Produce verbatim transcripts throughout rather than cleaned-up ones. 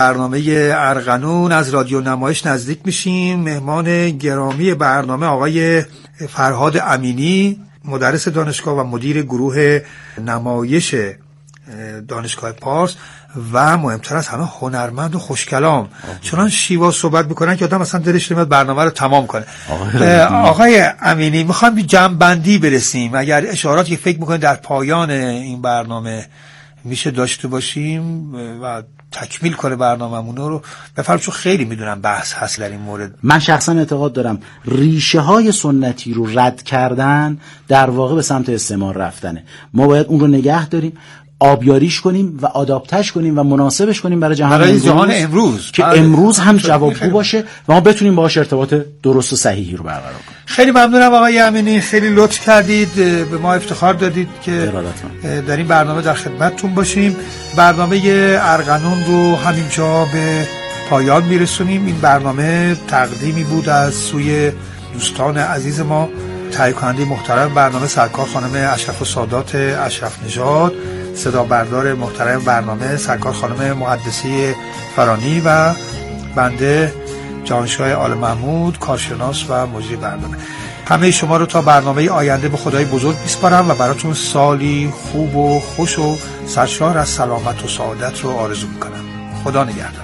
برنامه ارغنون از رادیو نمایش نزدیک میشیم. مهمان گرامی برنامه آقای فرهاد امینی، مدرس دانشگاه و مدیر گروه نمایش دانشگاه پارس و مهمتر از همه هنرمند و خوشکلام. چنان شیوا صحبت میکنن که آدم اصلا دلش نمیاد برنامه رو تمام کنه. آقای امینی، میخوام به جمع بندی برسیم. اگر اشاراتی که فکر میکنید در پایان این برنامه میشه داشته باشیم و تکمیل کنه برنامه‌مون رو بفرمایید، چون خیلی میدونم بحث هست در این مورد. من شخصا اعتقاد دارم ریشه های سنتی رو رد کردن در واقع به سمت استعمار رفتنه. ما باید اون رو نگه داریم، آبیاریش کنیم و آداپتش کنیم و مناسبش کنیم برای جهان برای امروز, جهان امروز که برای امروز هم جوابگو باشه و ما بتونیم باهاش ارتباط درست و صحیحی رو برقرار کنیم. خیلی ممنونم آقای امینی، خیلی لطف کردید، به ما افتخار دادید که در این برنامه در خدمتتون باشیم. برنامه ارغنون رو همینجا به پایان میرسونیم. این برنامه تقدیمی بود از سوی دوستان عزیز ما، تهیه کننده محترم برنامه سرکار خانم اشرف السادات اشرف نژاد، صدا بردار محترم برنامه سرکار خانم مهندسی فرانی و بنده جانشاه آل محمود، کارشناس و مجری برنامه. همه شما رو تا برنامه آینده به خدای بزرگ میسپارم و براتون سالی خوب و خوش و سرشار از سلامت و سعادت رو آرزو میکنم. خدا نگهدار.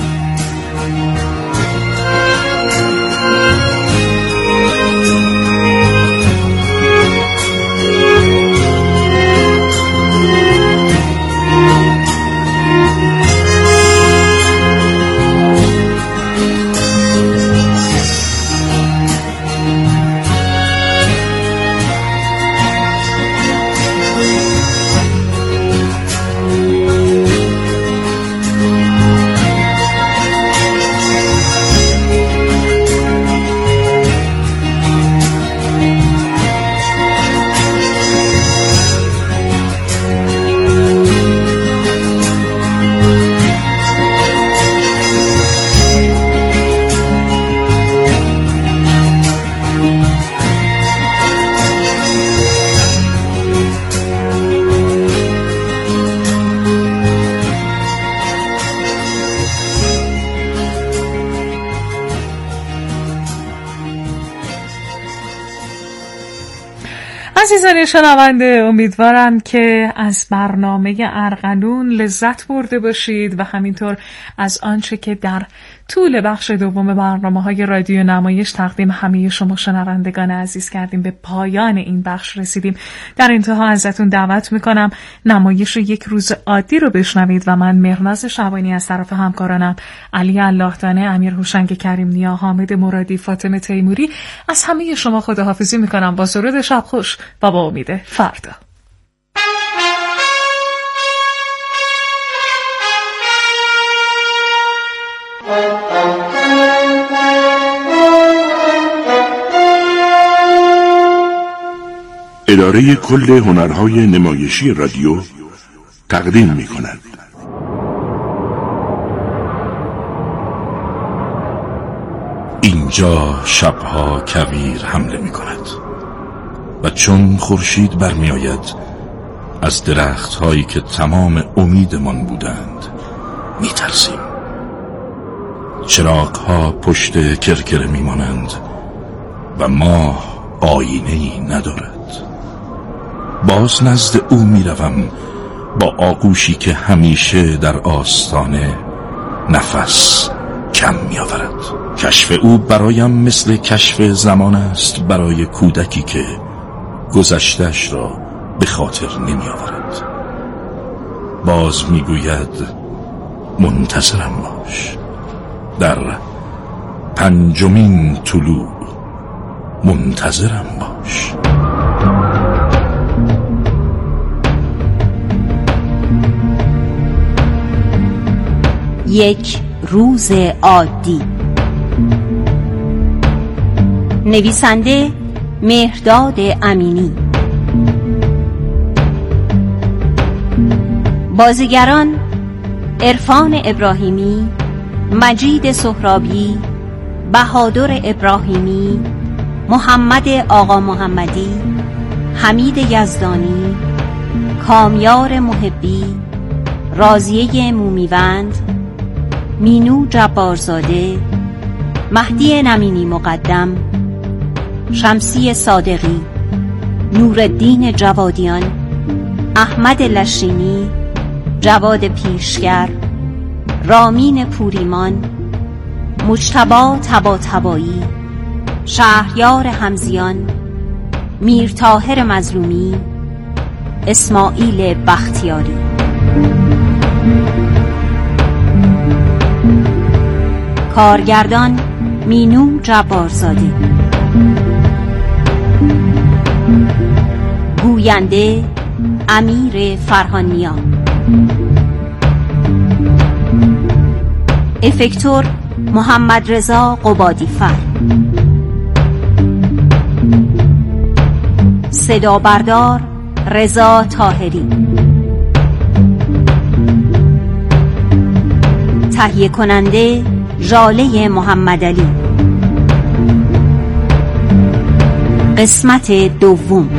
عزیزان شنونده، امیدوارم که از برنامه ارغنون لذت برده باشید و همینطور از آنچه که در طول بخش دوم برنامه‌های رادیو نمایش تقدیم همه شما شنوندگان عزیز کردیم. به پایان این بخش رسیدیم. در انتها ازتون دعوت میکنم نمایش یک روز عادی رو بشنوید و من مهرناز شبانی از طرف همکارانم علی الله‌دانه، امیر هوشنگ کریم نیا، حامد مرادی، فاطمه تیموری از همه شما خداحافظی میکنم با سرود شب خوش و با امید فردا. اداره کل هنرهای نمایشی رادیو تقدیم می کند. اینجا شبها کویر حمله می کند و چون خورشید برمی آید از درخت هایی که تمام امیدمان بودند می ترسیم. چراغ ها پشت کرکره می مانند و ماه آینه‌ای ندارد. باز نزد او می روم با آغوشی که همیشه در آستانه نفس کم می آورد. کشف او برایم مثل کشف زمان است برای کودکی که گذشته‌اش را به خاطر نمی آورد. باز می گوید منتظرم باش، در پنجمین طلوع منتظرم باش. یک روز عادی. نویسنده مهرداد امینی. بازیگران عرفان ابراهیمی، مجید سهرابی، بهادر ابراهیمی، محمد آقا محمدی، حمید یزدانی، کامیار محبی، راضیه مومیوند، مینو جبارزاده، مهدی نمینی مقدم، شمسی صادقی، نورالدین جوادیان، احمد لشینی، جواد پیشگر، رامین پوریمان، مجتبی طباطبایی، شهریار همزیان، میرطاهر مظلومی، اسماعیل بختیاری. کارگردان مینو جبارزاده. گوینده امیر فرهانیا. افکتور محمد رضا قبادیفر. صدا بردار رضا طاهری. تهیه کننده ژاله محمدعلی. قسمت دوم.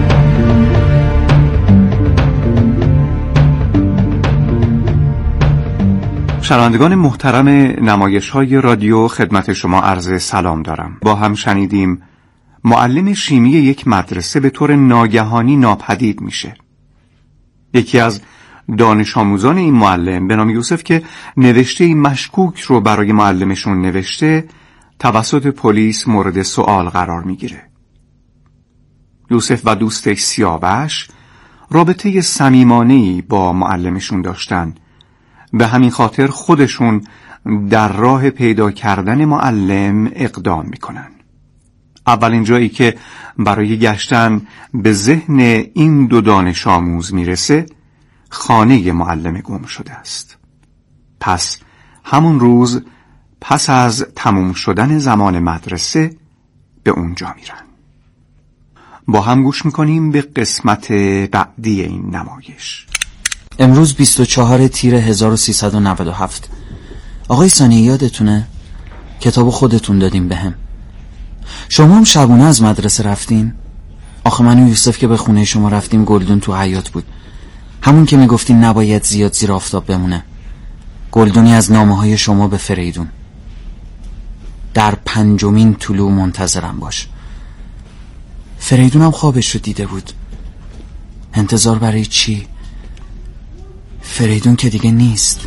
شنوندگان محترم نمایش‌های رادیو، خدمت شما عرض سلام دارم. با هم شنیدیم معلم شیمی یک مدرسه به طور ناگهانی ناپدید میشه. یکی از دانش آموزان این معلم به نام یوسف که نوشته مشکوک رو برای معلمشون نوشته، توسط پلیس مورد سوال قرار میگیره. یوسف و دوستش سیاوش رابطه صمیمانه‌ای با معلمشون داشتن، به همین خاطر خودشون در راه پیدا کردن معلم اقدام میکنن. اولین جایی که برای گشتن به ذهن این دو دانش آموز میرسه خانه معلم گم شده است. پس همون روز پس از تموم شدن زمان مدرسه به اونجا میرن. با هم گوش میکنیم به قسمت بعدی این نمایش. امروز بیست و چهارم تیر هزار و سیصد و نود و هفت. آقای ثانی یادتونه؟ کتاب خودتون دادیم بهم. شما هم شبونه از مدرسه رفتین؟ آخه من و یوسف که به خونه شما رفتیم گلدون تو حیاط بود، همون که میگفتین نباید زیاد زیر آفتاب بمونه. گلدونی از نامه های شما به فریدون. در پنجمین طلوع منتظرم باش. فریدون هم خوابش رو دیده بود. انتظار برای چی؟ فریدون که دیگه نیست.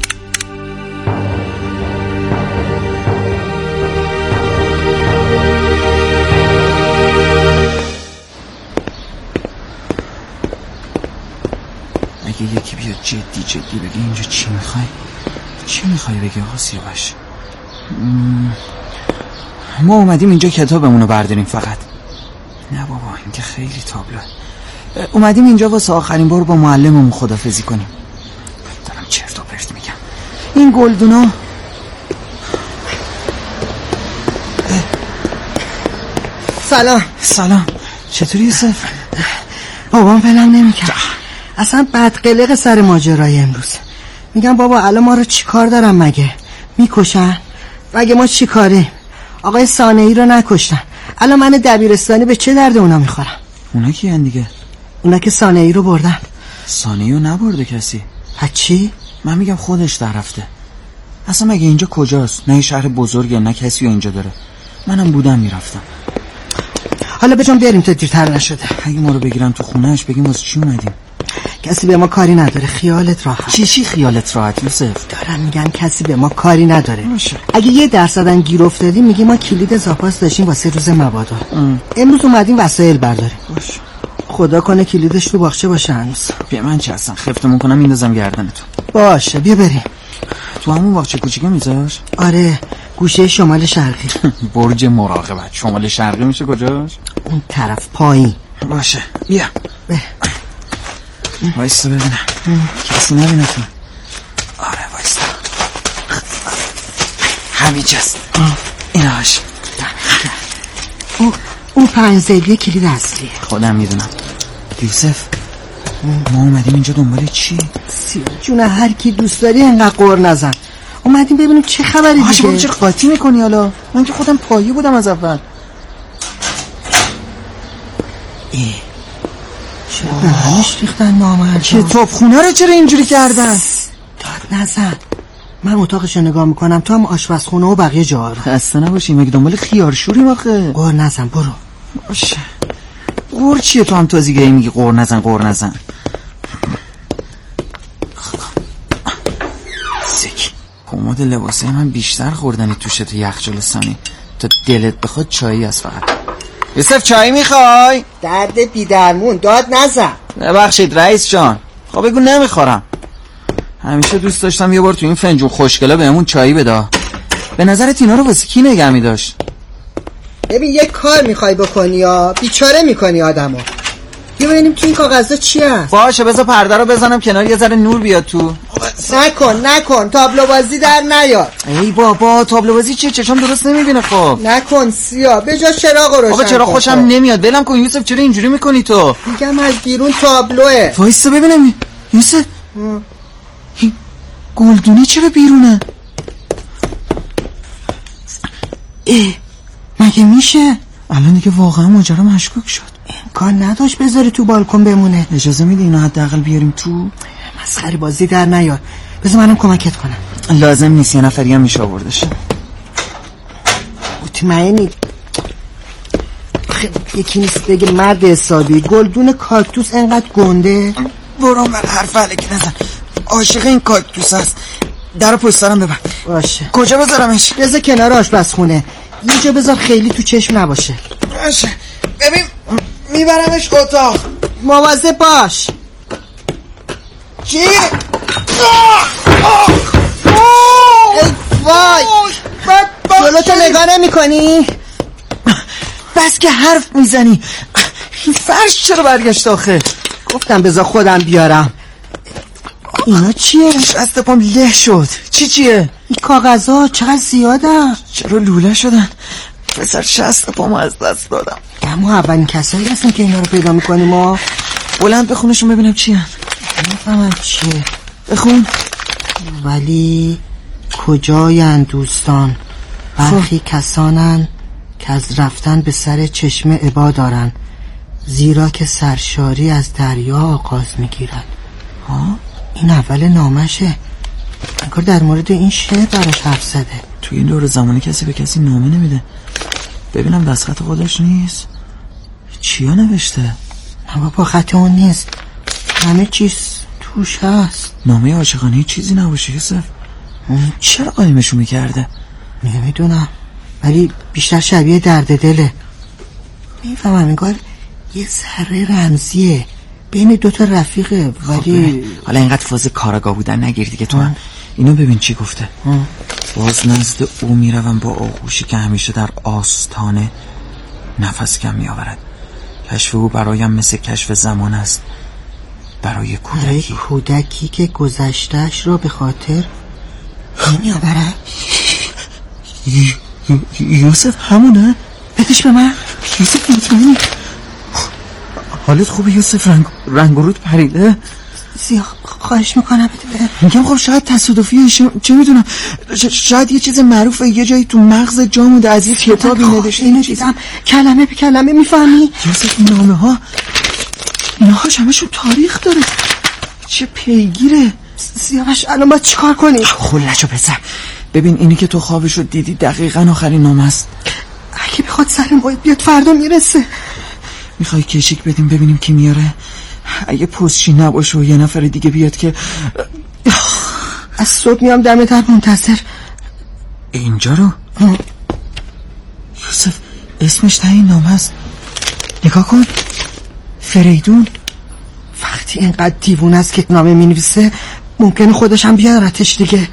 اگه یکی بیاد جدی جدی بگه اینجا چی میخوای؟ چی میخوای بگه آقا سیاوش؟ ما اومدیم اینجا کتابمون رو برداریم فقط. نه بابا این که خیلی تابلوه. اومدیم اینجا واسه آخرین بار با معلممون خدافظی کنیم. دارم چرت و پرت میگم. این گلدونا سلام. سلام. چطوری یوسف؟ بابام ولم نمیکرد. اصلا بدقلق سر ماجرای امروز. میگم بابا الان ما رو چی کار دارن مگه؟ میکشن؟ مگه ما چی کاریم؟ آقای ثانی رو نکشتن، الان من دبیرستانی به چه درد اونا میخورم؟ اونا کیان دیگه؟ اونا که ثانی رو بردن. ثانی رو نبرده کسی. ها چی؟ من میگم خودش در رفته. اصلا مگه اینجا کجاست؟ نه شهر بزرگه نه کسی اینجا داره. منم بودم میرفتم. حالا بجام بیاریم تا دیرتر نشده. اگه ما رو بگیرن تو خونهش بگیم واسه چی اومدیم؟ کسی به ما کاری نداره، خیالت راحت. چی چی خیالت راحت یوسف؟ دارم میگم کسی به ما کاری نداره. باشه. اگه یه درصدن گیر افتادیم میگیم ما کلید زاپاس داشتیم واسه روز مبادا. امروز اومدیم وسایل برداریم. باشه. خدا کنه کلیدش تو باغچه باشه هنوز. بیا من چه هستم خفتمون کنم میندازم گردنتون. باشه بیا بریم. تو همون باغچه کوچیکه میذاش؟ آره گوشه شمال شرقی. برج مراقبت شمال شرقی میشه کجاش؟ اون طرف پایین. باشه بیا. به وایستا ببینم کسی نبینه تو. آره وایستا همینجاست. ایناش او اون پنج زیلی کلید اصلیه. خودم میدونم. یوسف ما اومدیم اینجا دنبال چی؟ سیاه جون هر کی دوست داری انقدر قور نزن. اومدیم ببینیم چه خبری دیگه. آشه چرا قاطی میکنی حالا؟ من که خودم پایه بودم از اول. ای چرا به همش ریختن نامرد؟ کتاب خونه رو چرا اینجوری کردن؟ داد نزن. من اتاقش نگاه میکنم، تو هم آشپزخونه و بقیه جاها رو. خسته نباشی، مگه دنبال خیارشوریم آخه؟ قور نزن برو. باشه. قور چیه تو هم تازگی میگی قور نزن قور نزن؟ سکی کمد لباسه من بیشتر خوردنی توشه تو یخچال ثانی تا دلت بخواد چایی از فقط. یوسف چایی میخوای؟ درد بیدرمون داد نزن. ببخشید رئیس جان. خب بگو نمیخورم. همیشه دوست داشتم یه بار تو این فنجون خوشگلا بهمون چایی بده. به نظرت اینا رو واسه کی نگه می‌داشت؟ ببین یه کار میخوای بکنی یا بیچاره میکنی آدمو. بیا ببینیم تو این کاغذا چی هست. باشه بذار پرده رو بزنم کنار یه ذره نور بیاد تو. نکن نکن تابلو بازی در نیار. ای بابا تابلو بازی چیه؟ چشم درست نمیبینه. خب نکن سیا به جا چراغ روشن. بابا چرا خوشم نمیاد. ولم کن یوسف. چرا اینجوری میکنی تو؟ میگم از بیرون تابلوه. وایسا ببینم یوسف. این گلدونه چرا بیرونه؟ ای مگه میشه؟ الان دیگه واقعا ماجرا مشکوک شد. امکان نداشت بذاری تو بالکن بمونه. اجازه میدی اینو حداقل بیاریم تو؟ مسخره بازی در نیار. بذار منم کمکت کنم. لازم نیست، یه نفری هم میشه آوردش. مطمئنی؟ یکی نیست بگه مرد حسابی گلدون کاکتوس انقدر گنده؟ برام بر حرف علکی نزن. عاشق این کاکتوس هست. درو پشت سرم ببر. باشه. کجا بذارمش؟ بذار کنار آشپزخونه. یه جا بذار خیلی تو چشم نباشه. باشه. ببین میبرمش اتاق. مواظب باش. چی؟ ای وای جلوتو نگاه نمی کنی؟ بس که حرف میزنی. این فرش چرا برگشت آخه؟ گفتم بذار خودم بیارم. اینا چیه؟ شست پام له شد. چی چیه؟ این کاغذها چقدر زیادن. چرا لوله شدن؟ پسر شست پامو از دست دادم. اما اولین کسایی هستیم که اینا رو پیدا میکنیم. ما بلند بخونشون ببینم چی هن. نفهمم چیه. بخون. ولی کجاین دوستان؟ برخی کسانن که از رفتن به سر چشمه عبا دارن، زیرا که سرشاری از دریا آغاز میگیرد. ها این اول نامشه. انگار در مورد این شعر براش حرف زده. توی این دور زمانی کسی به کسی نامه نمیده. ببینم دستخط خودش نیست. چیا نوشته؟ نه بابا خط اون نیست. همه چیز توش هست. نامه عاشقانه چیزی نباشه یوسف. چرا قایمشو میکرده؟ نمیدونم ولی بیشتر شبیه درد دله. میفهمم انگار یه ذره رمزیه بین دوتا رفیقه. ولی حالا اینقدر فاز کاراگاه بودن نگیر دیگه تو هم. اینو ببین چی گفته. ام. باز نزد او میروم با آغوشی که همیشه در آستانه نفس کم میآورد. کشف او برایم مثل کشف زمان است. برای کودکی برای کودکی که گذشتهش رو به خاطر نمیآورد. یوسف همونه؟ بدش به من. یوسف مطمئنی؟ حالت خوبه یوسف؟ رنگ رنگ و رود پریده؟ زیاد خواهش میکنم بده. میگم خب شاید تصادفیه. چه میدونم شاید یه چیز معروفه یه جایی تو مغز جا مونده از یه کتابی نوشته. اینو دیدم کلمه به کلمه میفهمی؟ یوسف این نامه ها اینا هاش همشون تاریخ داره. چه پیگیره. سیاوش الان باید چیکار کنی؟ خلشو پسر. ببین اینی که تو خوابشو دیدی دقیقاً آخرین نامه است. اگه بخواد سر ما بیاد فردا میرسه. میخوای کشیک بدیم ببینیم کی میاره؟ اگه پستچی نباشه و یه نفر دیگه بیاد که از صبح میام دم در منتظر. اینجا رو یوسف اسمش تا این نامه است. نگاه کن فریدون. وقتی اینقدر دیوونه است که نامه مینویسه ممکنه خودش هم بیارتش دیگه.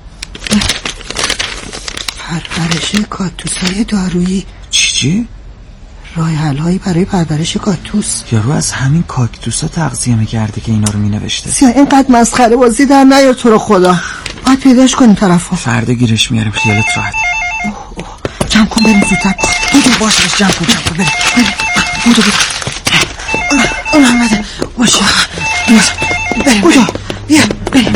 پرورش کاکتوس‌های دارویی. چی چی؟ راه حل‌هایی برای پرورش کاکتوس. یارو از همین کاکتوسا تغذیه می‌کرده که اینا رو مینوشته. سیا اینقدر مسخره بازی در نیار تو رو خدا. باید پیداش کنیم طرفو. فردا گیرش میاریم خیالت راحت. اوه اوه جمع کن بریم زودتر. بودو باشه جمع کن جمع کن بریم بریم. بودو بودو اون همده باشه. بریم بودو بیا بریم.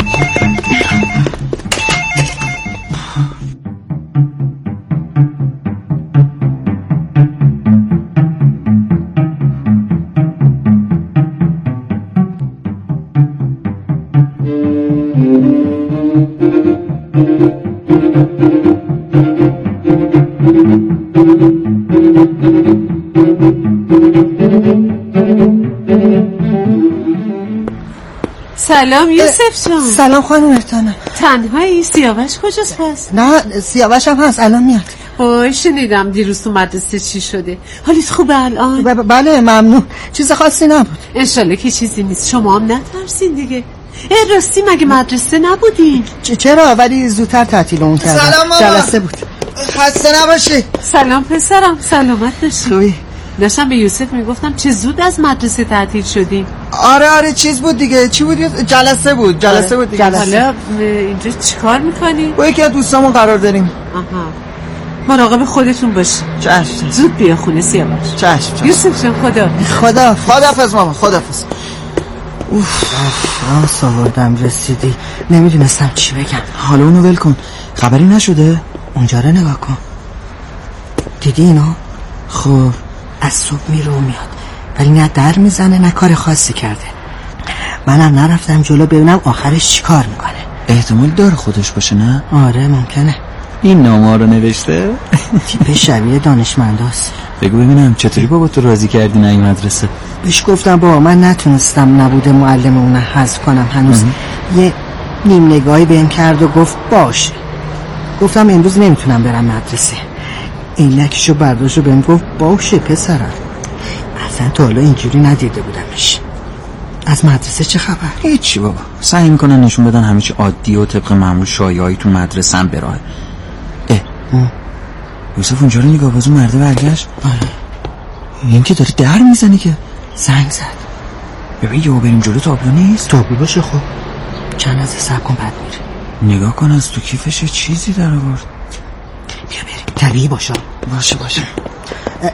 سلام یوسف جان. سلام خانم ارتانم. تنهایی؟ سیاوش کجاست پس؟ نه سیاوش هم هست الان میاد. اوه شنیدم دیروز تو مدرسه چی شده. حالت خوبه الان؟ ب- بله ممنون. چیز خاصی نبود. انشالله که چیزی نیست. شما هم نترسین دیگه. ای راستی مگه مدرسه نبودین؟ چ- چرا ولی زودتر تعطیل اون کردن. سلام ماما. جلسه بود. خسته نباشی. سلام پسرم سلامت باشی. خوبی؟ داشتم به یوسف میگفتم چه زود از مدرسه تعطیل شدین. آره آره چیز بود دیگه. چی بود؟ جلسه بود. جلسه بود دیگه. حالا اینجا چیکار میکنی؟ با یکی از دوستامون قرار داریم. آها. مراقب خودتون باشی. چشم. زود بیا خونه سیاوش. چشم. چشم. یوسف جان خدا. خدا خداحافظ ماما. خداحافظ. اوف راست آوردم رسیدی. نمیدونستم چی بگم. حالا اونو ول کن. خبری نشده؟ اونجا رو نگاه کن. دیدی اینو؟ خب از صبح میره و میاد ولی نه در میزنه نه کار خاصی کرده. منم نرفتم جلو ببینم آخرش چی کار میکنه. احتمال داره خودش باشه نه؟ آره ممکنه. این نامه رو نوشته؟ تیپ شبیه دانشمنداست. بگو ببینم چطوری بابا تو راضی کردی نه این مدرسه؟ بهش گفتم بابا من نتونستم نبوده معلم اون حذف کنم هنوز. یه نیم نگاهی بهم کرد و گفت باشه. گفتم امروز نمیتونم برم مدرسه. عینکشو برداشت و بهم گفت باشه پسرم. اصلا تا حالا اینجوری ندیده بودمش. از مدرسه چه خبر؟ هیچی بابا. سعی میکنن نشون بدن همه چی عادی و طبق معمول شایعی تو مدرسه هم براه. اه ام. یوسف اونجا رو نگاه باز اون مرده برگشت. آره این که داره در میزنه که زنگ زد. ببین یهو بریم جلو تابلو نیست. تابلو باشه خب چند از صبر کن بعد میره. نگاه کن از تو کیفش یه چیزی در آورد. بیا بریم طبیعی باشه. باشه باشه. اه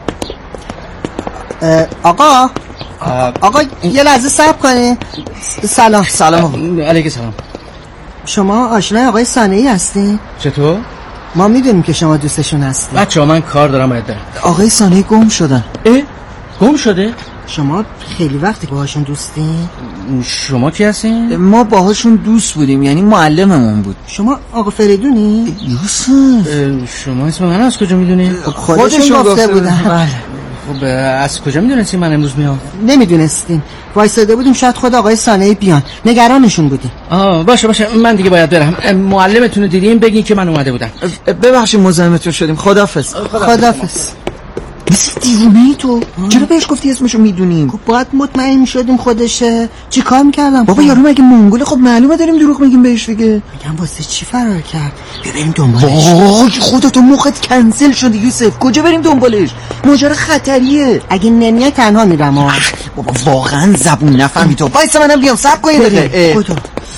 اه آقا آقا یه لحظه صبر کنی. سلام. سلام. علیک سلام. شما آشنای آقای صانعی هستین؟ چطور؟ ما میدونیم که شما دوستشون هستین. بچه‌ها من کار دارم باید برم. آقای صانعی گم شدن. اه؟ گم شده؟ شما خیلی وقتی باهاشون دوستین؟ شما کی هستین؟ ما باهاشون دوست بودیم یعنی معلممون بود. شما آقا فریدونی؟ یوسف شما اسم من از کجا میدونی؟ خودشون گفته بودن. بله. خب از کجا میدونستی من امروز میام؟ نمیدونستیم. وایساده بودیم شاید خود آقای صانعی بیان. نگرانشون بودیم. آه باشه باشه من دیگه باید برم. معلمتون رو دیدین بگین که من اومده بودم. ببخشید مزاحمتون شدیم. خداحافظ. خداحافظ. مثل دیوونه‌ای تو. چرا بهش گفتی اسمشو میدونیم؟ خب باید مطمئن میشدیم خودشه. چی کار میکردم؟ بابا یارو مگه منگوله؟ خب معلومه داریم دروغ میگیم بهش دیگه. میگم واسه چی فرار کرد؟ بیا بریم دنبالش. وای خودتو مخت کنسل شده یوسف. کجا بریم دنبالش؟ ماجرا خطریه. اگه نمیای تنها میرم. بابا واقعا زبون نفهمی تو. وایسا منم بیام صبر کن یه دقیقه. خدا.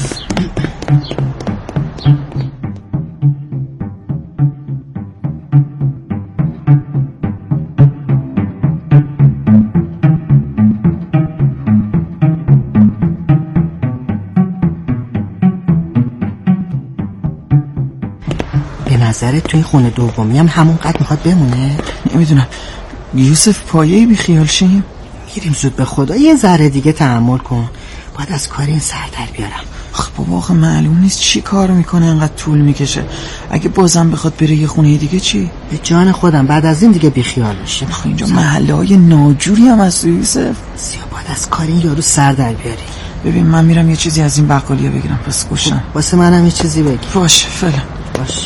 نظرت توی خونه دومی هم همون قد میخواد بمونه؟ نمیدونم یوسف پایه‌ای بی خیال شیم. میریم زود به خدا. یه ذره دیگه تحمل کن. باید از کار این سر در بیارم. خب بابا آخه معلوم نیست چی کار میکنه انقدر طول میکشه. اگه بازم بخواد بره یه خونه دیگه چی؟ به جان خودم بعد از این دیگه بی خیال بشیم. خب اینجا محله های ناجوری هم هست یوسف. سیا باید از کار این یارو سر در بیاری. ببین من میرم یه چیزی از این بقالیا بگیرم پس گوشم. خب واسه منم یه چیزی بگی. باشه فعلا. باشه.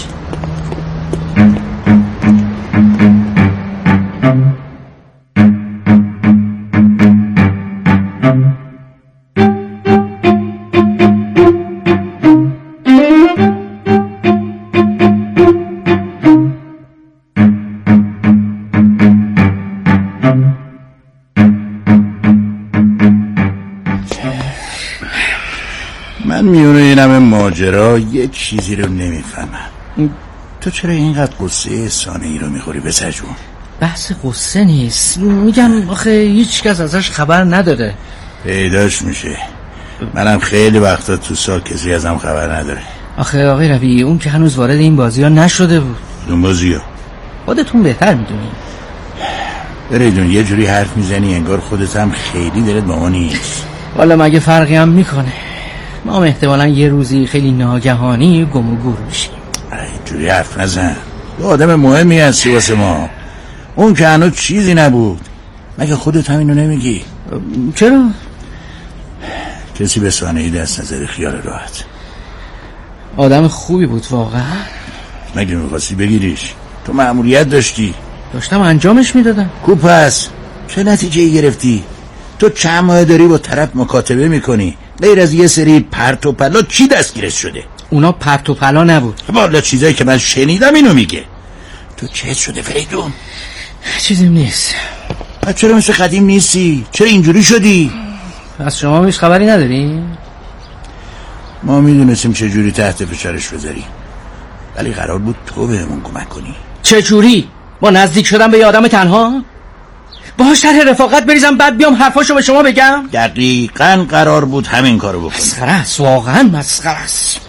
من میونه این همه ماجرا یک چیزی رو نمیفهمم. تو چرا اینقدر قصه صانعی رو میخوری پسر جون؟ بحث قصه نیست. میگم آخه هیچ کس ازش خبر نداره. پیداش میشه. منم خیلی وقتا تو سال کسی ازم خبر نداره. آخه آقای ربیعی اون که هنوز وارد این بازی ها نشده بود. اون بازی ها خودتون بهتر میدونی. بریدون یه جوری حرف میزنی انگار خودت هم خیلی دلت با ما نیست. والا مگه فرقی هم میکنه؟ ما هم احتمالا یه روزی خیلی ناگهانی گم و گور میشیم. ای جوری حرف نزن. تو آدم مهمی هستی واسه ما. اون که هنوز چیزی نبود. مگه خودت همینو نمیگی؟ چرا؟ کسی به صانعی دست نظر خیال راحت. آدم خوبی بود واقعا. مگه میخواستی بگیریش؟ تو مأموریت داشتی. داشتم انجامش میدادم. کو پس چه نتیجه گرفتی؟ تو چند ماه داری با طرف مکاتبه میکنی، غیر از یه سری پرت و پلا چی دستگیرت شده؟ اونا پرت و پلا نبود. والا چیزایی که من شنیدم اینو میگه. تو چه شده فریدون؟ چیزیم نیست. چرا مثل قدیم نیستی؟ چرا اینجوری شدی؟ از شما هیچ خبری نداری؟ ما میدونستیم چه جوری تحت فشارش بذاری، ولی قرار بود تو بهمون کمک کنی. چه جوری؟ با نزدیک شدم به یه آدم تنها؟ باهاش طرح رفاقت بریزم بعد بیام حرفاشو به شما بگم؟ دقیقاً قرار بود همین کارو بکنی. مسخره است، واقعاً مسخره است.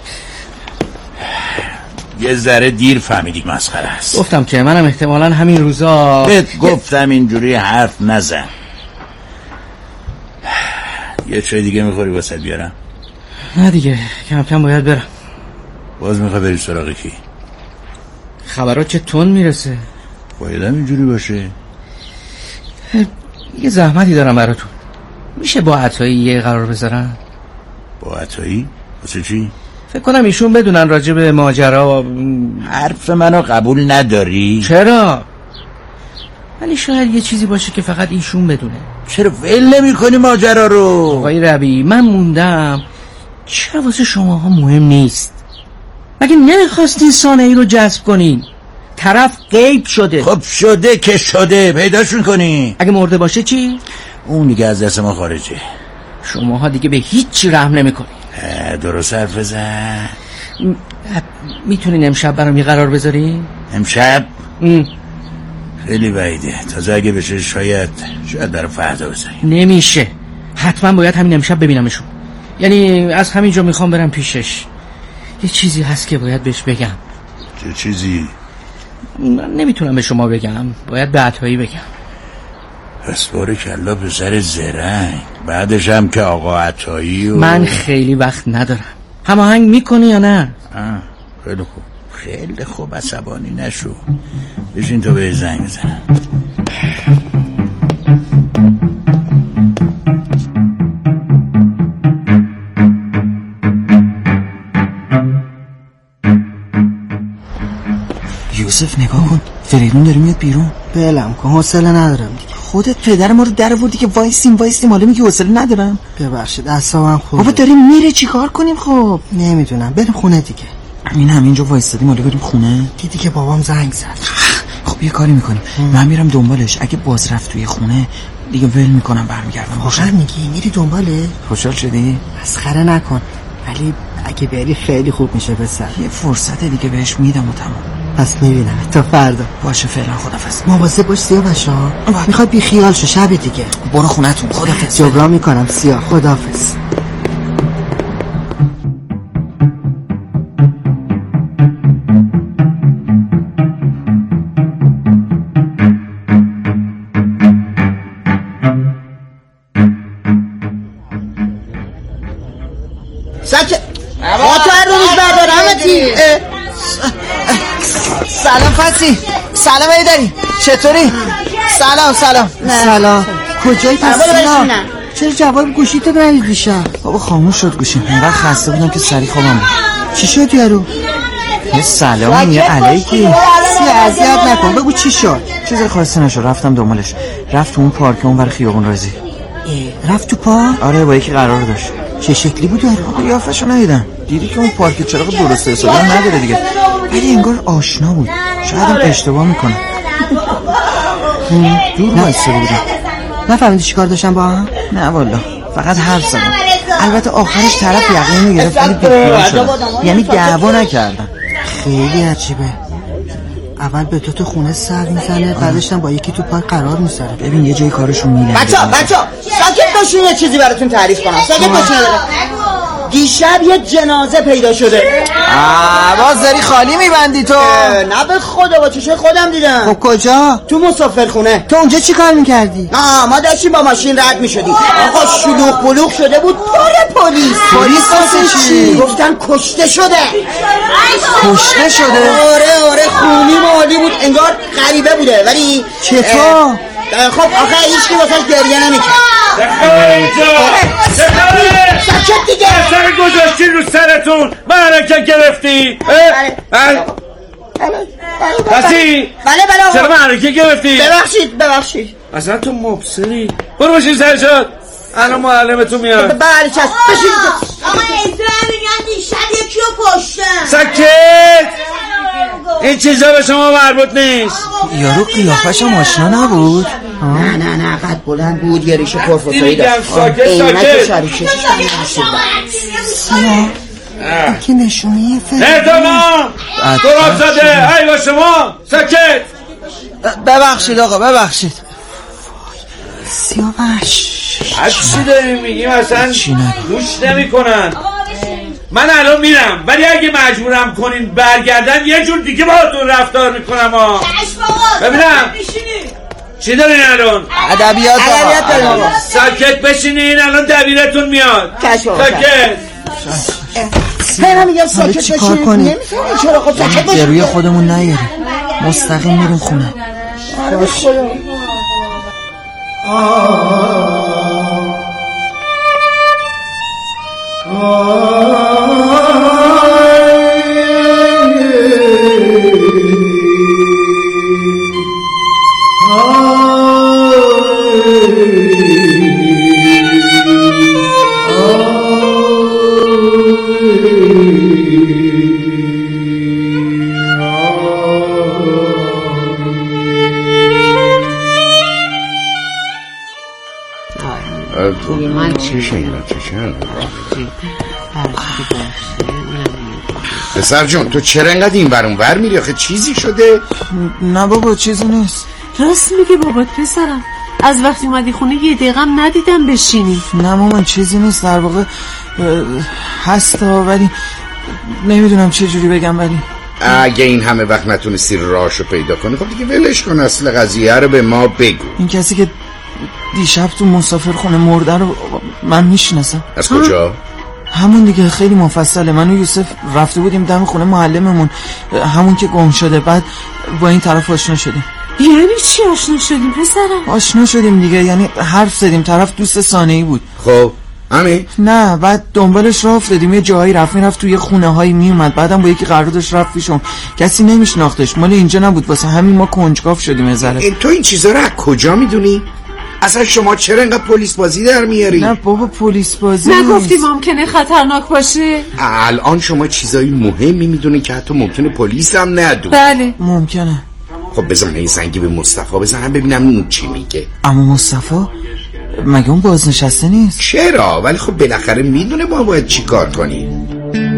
یه ذره دیر فهمیدی مسخره است. گفتم که منم احتمالاً همین روزا بهت گفتم اینجوری حرف نزن. یه چای دیگه میخوری واسه بیارم؟ نه دیگه، کم کم باید برم. باز میخوای بری سراغ کی؟ خبرات چه تون میرسه؟ باید هم اینجوری باشه. یه زحمتی دارم براتون. میشه با عطایی یه قرار بذارم؟ با عطایی؟ واسه چی؟ فکر کنم ایشون بدونن راجع به ماجرا. حرف منو قبول نداری؟ چرا؟ ولی شاید یه چیزی باشه که فقط ایشون بدونه. چرا ول نمی کنی ماجرا رو؟ آقای ربیعی من موندم چرا واسه شماها مهم نیست؟ مگه نمیخواستین صانعی رو جذب کنین؟ طرف غیب شده. خب شده که شده، پیداشون کنی. اگه مرده باشه چی؟ اون دیگه از دست ما خارجه. شماها دیگه به هیچی رحم نمیکنین. درست حرف بزن. میتونین امشب برام یه قرار بذارین؟ امشب؟ ام. خیلی بعیده. تازه اگه بشه شاید شاید برای فردا بذاریم. نمیشه، حتما باید همین امشب ببینمشون. یعنی از همینجا میخوام برم پیشش. یه چیزی هست که باید بهش بگم. چه چیزی؟ من نمیتونم به شما بگم، باید به عطایی بگم. پس بارکالله پسر زرنگ. بعدش هم که آقا عطایی و... من خیلی وقت ندارم. هماهنگ میکنی یا نه؟ آه خیلی خوب خیلی خوب، عصبانی نشو. بشین تو به زنگ بزن. یوسف نگاه کن، فریدون داره میاد بیرون. بلم کن، حوصله ندارم دیگه. خودت پدر ما رو در آوردی که وایسیم وایسیم، حالا میگی حوصله ندارم. ببخشید اعصابم خوبه. بابا داریم میره چیکار کنیم؟ خب نمیدونم، بریم خونه دیگه. این همینجا وایسادیم، حالا بریم خونه؟ دیدی که بابام زنگ زد. خب یه کاری میکنیم، من میرم دنبالش. اگه باز رفت توی خونه دیگه ول میکنم برمیگردم. خوشحال میگی میری دنباله؟ خوشحال شدی؟ مسخره نکن، ولی اگه بری خیلی خوب میشه پسر. یه فرصت دیگه بهش میدم و تمام. پس میبینم تا فردا. باشه فعلا، خدافظ. مواظب باش سیاوش ها، میخواد بی خیال شو شب دیگه. برو خونتون، خدافظ. جبران میکنم سیاه، خدافظ. سکه خاطر رو روز بردارمتی. سلام فسی. سلام ایداری، چطوری؟ سلام سلام. سلام. کجایی پس سلام؟ چرا جواب گوشی تو نرید بیشم؟ بابا خاموش شد گوشیم، اینقدر خسته بودم که سری خوابم بود. چی شد یارو؟ یه سلام یه علیکی. سی اذیت نکن، بگو چی شد؟ چیزی خاصی نشد، رفتم دنبالش. رفت تو اون پارک اون ور خیابون رازی. رفت تو پارک؟ آره با یکی قرار داشت. چه شکلی بود یارو؟ قیافه‌شو ندیدم. دیدی که اون پارک چراغ درست حسابی نداره دیگه، ولی انگار آشنا بود. شاید هم اشتباه میکنه. دور وایساده بودم. نفهمیدی چیکار داشتن با هم؟ نه والا، فقط حرف زدم. البته آخرش طرف یقینو گرفت ولی بی‌خیال شد. یعنی دعوا نکردن. خیلی عجیبه. اول به تو تو خونه سر میزنه، بعدش هم با یکی تو پارک قرار میذاره. ببین یه جای کارشون میلنگه. بچا بچا ساکت باشین، یه چیزی براتون تعریف کنم. ساکت باشین. دیشب یه جنازه پیدا شده. آه باز داری خالی میبندی تو؟ نه به خدا، با چشم خودم دیدم. خب کجا؟ تو مسافرخونه. تو اونجا چی کار میکردی؟ آه ما داشتیم با ماشین رد میشدیم. آقا شلوغ بلوغ شده بود، پر پلیس. پلیس واسه چی؟ گفتن کشته شده. کشته شده؟ آره آره خونی مالی بود، انگار غریبه بوده. ولی چطور؟ خب آخه هیچ کی واسش گریه نمیکرد. سکت دیگه. سر گذاشتی رو سرتون معرکه گرفتی. بله بله بله چرا معرکه گرفتی؟ ببخشید ببخشید. اصلا تو مبصری. برو باشین سرشاد، الان معلمتون میاد. بله چشم بشین. آقا ایزرا میگن دیشب یکی رو کشتن. سکت. این چیزا به شما مربوط نیست. یارو قیافش هم آشنا نبود. نه نه نه قد بلند بود، یه ریشه پرفوتایی داشت. ساکت ساکت. سیاه که نشونه فکر احتمام دراب زده. ای با شما ساکت. ببخشید آقا ببخشید. سیاوش از چی داریم میگیم؟ اصلا گوش نمی کنن. من الان میرم، ولی اگه مجبورم کنین برگردن یه جور دیگه باهاتون رفتار میکنم ها. ببینم چی دارین الان؟ ادبیات آقا. ساکت بشینین، الان دبیرتون میاد. ساکت. هی میگم ساکت بشینین. نمیفهمی چرا؟ خب ساکت بشینین. روی خودمون نیاریم، مستقیم میریم خونه. پسر جون تو چرا انقدر این ور اون ور میری؟ آخه چیزی شده؟ نه بابا چیزی نیست. راست میگه بابات پسرم، از وقتی اومدی خونه یه دقیقه هم ندیدم بشینی. نه مامان چیزی نیست، در واقع هستا، ولی نمیدونم چه جوری بگم. ولی اگه این همه وقت نتونستی راهشو پیدا کنی خب دیگه ولش کن، اصل قضیه رو به ما بگو. این کسی که دیشب تو مسافرخونه مرده رو من میشناسم. از کجا؟ همون دیگه، خیلی مفصله. من و یوسف رفته بودیم دم خونه معلممون، همون که گم شده. بعد با این طرف آشنا شدیم. یعنی چی آشنا شدیم پسرم؟ آشنا شدیم دیگه، یعنی حرف زدیم. طرف دوست ثانویی بود. خب همین؟ نه بعد دنبالش راه افتادیم، یه جایی رفت میرفت توی خونه هایی میومد. بعدم با یکی قرار داشت رفت پیشم، کسی نمیشناختش، مال اینجا نبود، واسه همین ما کنجکاو شدیم ازره. تو این چیزا رو از کجا میدونی؟ اصلا شما چرا اینقدر پلیس بازی در میاری؟ نه بابا پلیس بازی نگفتی ممکنه خطرناک باشه؟ الان شما چیزای مهمی میدونی که حتی ممکنه پلیس هم ندونه. بله ممکنه. خب بزن این زنگی به مصطفی بزنم ببینم اون چی میگه. اما مصطفی مگه اون بازنشسته نیست؟ چرا؟ ولی خب بالاخره میدونه ما باید چی کار کنیم.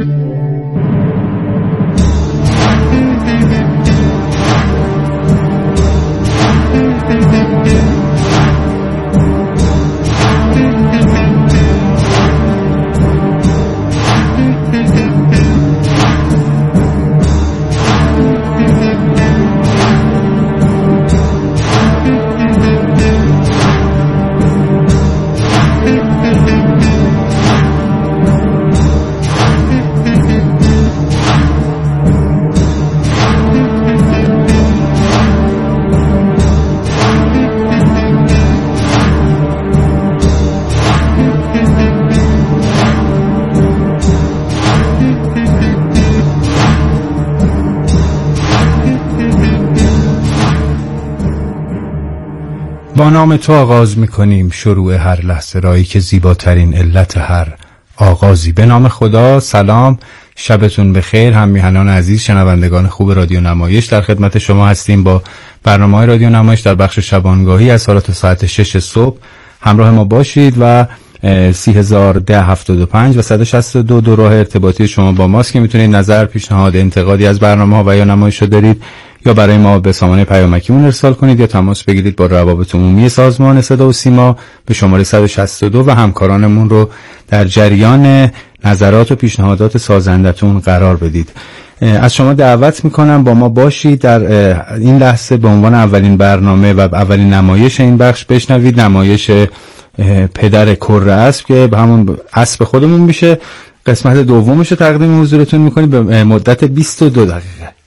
با نام تو آغاز میکنیم شروع هر لحظه رایی که زیباترین علت هر آغازی. به نام خدا. سلام، شبتون بخیر هم میهنان عزیز، شنوندگان خوب رادیو نمایش. در خدمت شما هستیم با برنامه رادیو نمایش در بخش شبانگاهی از ساعت ساعت شش صبح. همراه ما باشید و سی هزار ده هفتاد و پنج و صد و شصت و دو دو راه ارتباطی شما با ماست که میتونید نظر، پیشنهاد، انتقادی از برنامه ها و یا نمایش رو دارید یا برای ما به سامانه پیامکیمون ارسال کنید یا تماس بگیرید با روابط عمومی سازمان صدا و سیما به شماره صد و شصت و دو و همکارانمون رو در جریان نظرات و پیشنهادات سازندتون قرار بدید. از شما دعوت میکنم با ما باشید در این لحظه به عنوان اولین برنامه و اولین نمایش این بخش بشنوید نمایش پدر کره اسب که به همون اسب خودمون میشه. قسمت دومش رو تقدیم حضورتون میکنیم به مدت بیست و دو دقیقه.